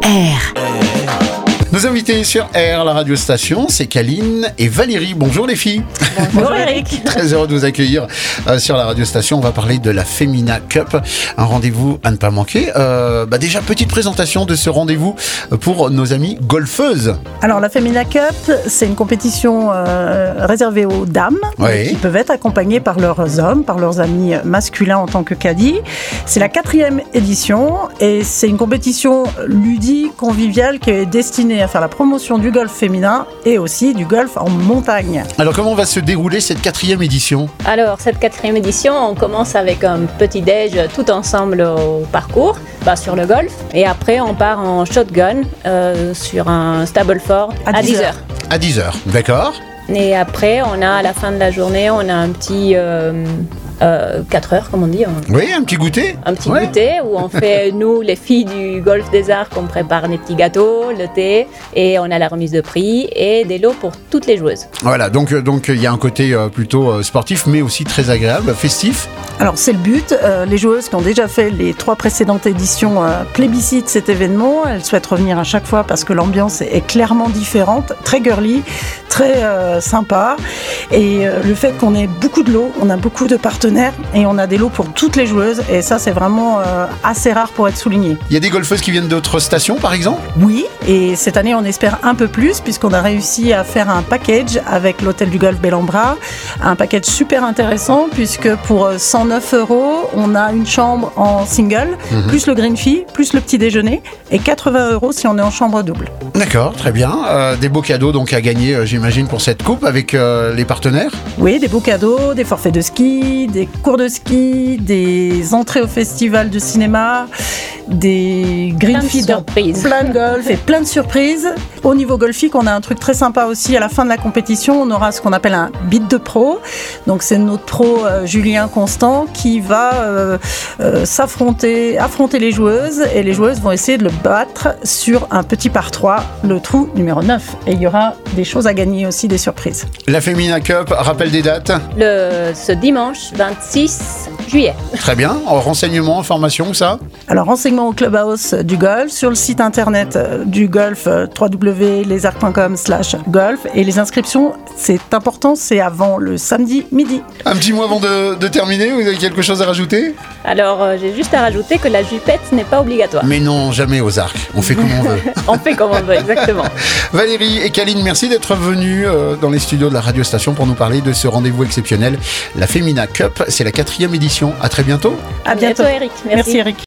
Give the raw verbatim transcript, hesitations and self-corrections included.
R. Nos invités sur R, la radio station, c'est Kaline et Valérie. Bonjour les filles. Bonjour Eric. Très heureux de vous accueillir euh, sur la radio station. On va parler de la Femina Cup, un rendez-vous à ne pas manquer. Euh, bah déjà, petite présentation de ce rendez-vous pour nos amies golfeuses. Alors la Femina Cup, c'est une compétition euh, réservée aux dames, Oui. qui peuvent être accompagnées par leurs hommes, par leurs amis masculins en tant que caddie. C'est la quatrième édition et c'est une compétition ludique, conviviale, qui est destinée à faire la promotion du golf féminin et aussi du golf en montagne. Alors comment va se dérouler cette quatrième édition ? Alors, cette quatrième édition, on commence avec un petit déj tout ensemble au parcours, bah, sur le golf. Et après, on part en shotgun euh, sur un Stableford à, À dix dix heures. À dix heures, d'accord ? Et après, on a à la fin de la journée, on a un petit euh, euh, quatre heures, comme on dit. On... Oui, un petit goûter. Un petit Ouais. goûter où on fait, nous, les filles du Golf des Arts, on prépare des petits gâteaux, le thé, et on a la remise de prix et des lots pour toutes les joueuses. Voilà, donc il donc, y a un côté euh, plutôt euh, sportif, mais aussi très agréable, festif. Alors c'est le but, euh, les joueuses qui ont déjà fait les trois précédentes éditions euh, plébiscitent cet événement, elles souhaitent revenir à chaque fois parce que l'ambiance est clairement différente, très girly, très euh, sympa, et euh, le fait qu'on ait beaucoup de lots, on a beaucoup de partenaires et on a des lots pour toutes les joueuses, et ça c'est vraiment euh, assez rare pour être souligné. Il y a des golfeuses qui viennent d'autres stations, par exemple ? Oui, et cette année on espère un peu plus puisqu'on a réussi à faire un package avec l'hôtel du golf Bellambra, un package super intéressant puisque pour cent neuf euros, on a une chambre en single, Mhm. plus le green fee, plus le petit déjeuner, et quatre-vingts euros si on est en chambre double. D'accord, très bien. Euh, des beaux cadeaux donc à gagner, euh, j'imagine, pour cette coupe avec euh, les partenaires. Oui, des beaux cadeaux, des forfaits de ski, des cours de ski, des entrées au festival de cinéma, des green Plein de fees, surprises. plein de golf et plein de surprises. Au niveau golfique, on a un truc très sympa aussi. À la fin de la compétition, on aura ce qu'on appelle un beat de pro. Donc c'est notre pro euh, Julien Constant qui va euh, euh, s'affronter, affronter les joueuses, et les joueuses vont essayer de le battre sur un petit par trois, le trou numéro neuf. Et il y aura des choses à gagner aussi, des surprises. La Femina Cup, rappel des dates. Le, ce dimanche vingt-six juillet. Très bien. En renseignements, informations, ça. Alors, renseignements au Clubhouse du golf, sur le site internet du golf, w w w point les arcs point com slash golf, et les inscriptions, c'est important, c'est avant le samedi midi. Un petit mot avant de, de terminer, vous avez quelque chose à rajouter ? Alors, euh, j'ai juste à rajouter que la jupette n'est pas obligatoire. Mais non, jamais aux arcs. On fait comme on veut. On fait comme on veut, exactement. Valérie et Kaline, merci d'être venues euh, dans les studios de la radio station pour nous parler de ce rendez-vous exceptionnel. La Femina Cup, c'est la quatrième édition. À très bientôt. À bientôt. Eric. Merci Eric.